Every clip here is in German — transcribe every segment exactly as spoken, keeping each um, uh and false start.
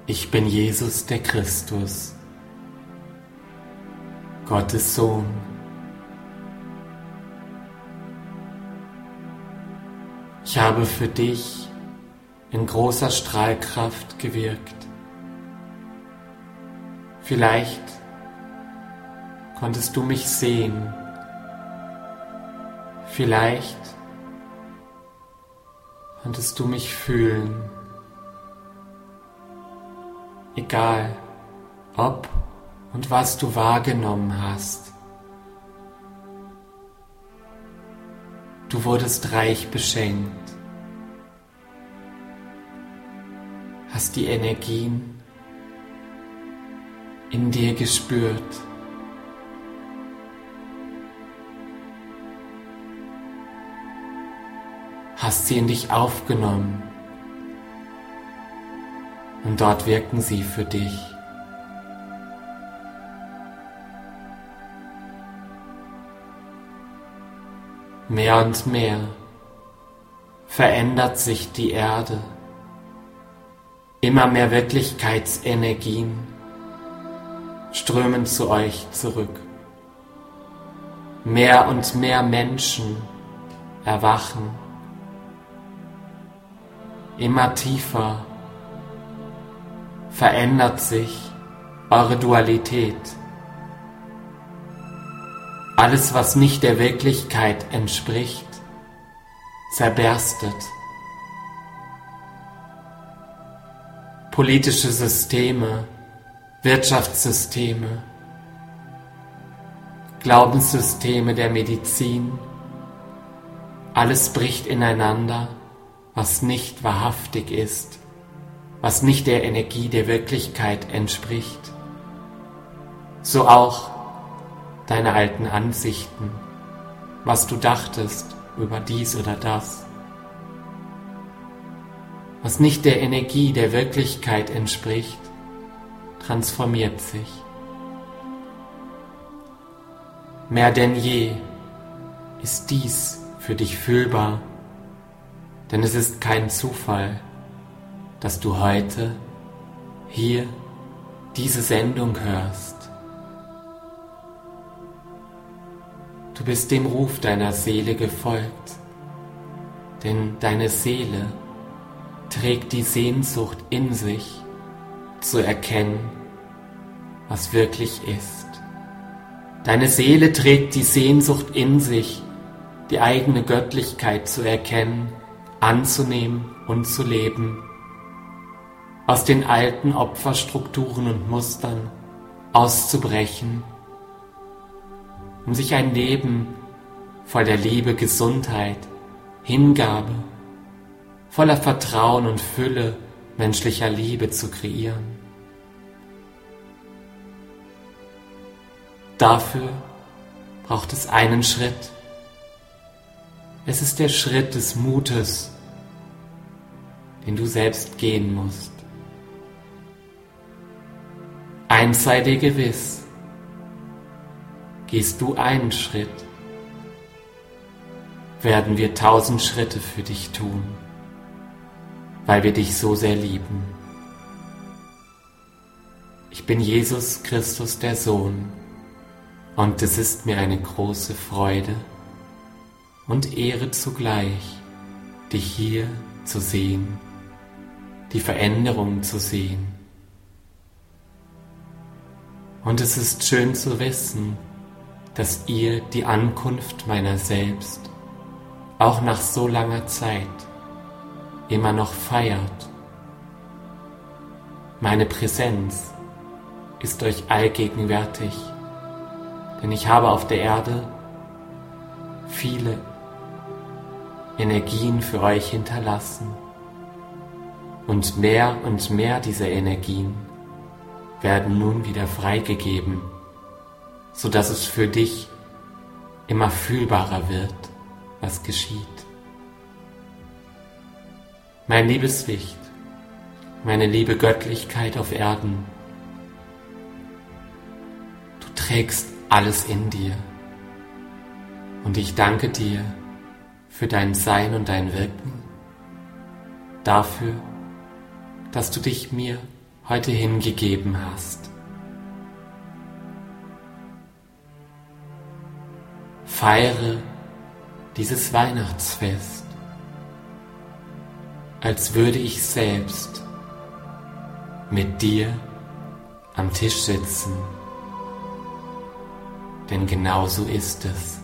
Ich bin Jesus der Christus, Gottes Sohn. Ich habe für dich in großer Strahlkraft gewirkt. Vielleicht konntest du mich sehen. Vielleicht konntest du mich fühlen. Egal, ob und was du wahrgenommen hast. Du wurdest reich beschenkt, hast die Energien in dir gespürt. Hast sie in dich aufgenommen und dort wirken sie für dich. Mehr und mehr verändert sich die Erde. Immer mehr Wirklichkeitsenergien strömen zu euch zurück. Mehr und mehr Menschen erwachen. Immer tiefer verändert sich eure Dualität. Alles, was nicht der Wirklichkeit entspricht, zerberstet. Politische Systeme, Wirtschaftssysteme, Glaubenssysteme der Medizin, alles bricht ineinander, was nicht wahrhaftig ist, was nicht der Energie der Wirklichkeit entspricht. So auch deine alten Ansichten, was du dachtest über dies oder das, was nicht der Energie der Wirklichkeit entspricht, transformiert sich. Mehr denn je ist dies für dich fühlbar, denn es ist kein Zufall, dass du heute hier diese Sendung hörst. Du bist dem Ruf deiner Seele gefolgt, denn deine Seele trägt die Sehnsucht in sich, zu erkennen, was wirklich ist. Deine Seele trägt die Sehnsucht in sich, die eigene Göttlichkeit zu erkennen, anzunehmen und zu leben, aus den alten Opferstrukturen und Mustern auszubrechen, um sich ein Leben voller Liebe, Gesundheit, Hingabe, voller Vertrauen und Fülle menschlicher Liebe zu kreieren. Dafür braucht es einen Schritt. Es ist der Schritt des Mutes, den du selbst gehen musst. Eins sei dir gewiss: Gehst du einen Schritt, werden wir tausend Schritte für dich tun, weil wir dich so sehr lieben. Ich bin Jesus Christus, der Sohn, und es ist mir eine große Freude und Ehre zugleich, dich hier zu sehen, die Veränderung zu sehen. Und es ist schön zu wissen, dass ihr die Ankunft meiner selbst auch nach so langer Zeit immer noch feiert. Meine Präsenz ist euch allgegenwärtig, denn ich habe auf der Erde viele Energien für euch hinterlassen, und mehr und mehr dieser Energien werden nun wieder freigegeben, sodass es für dich immer fühlbarer wird, was geschieht. Mein liebes Licht, meine liebe Göttlichkeit auf Erden, du trägst alles in dir, und ich danke dir für dein Sein und dein Wirken, dafür, dass du dich mir heute hingegeben hast. Feiere dieses Weihnachtsfest, als würde ich selbst mit dir am Tisch sitzen, denn genau so ist es.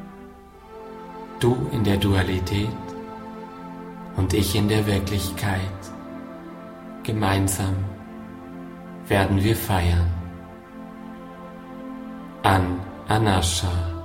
Du in der Dualität und ich in der Wirklichkeit. Gemeinsam werden wir feiern. An Anascha.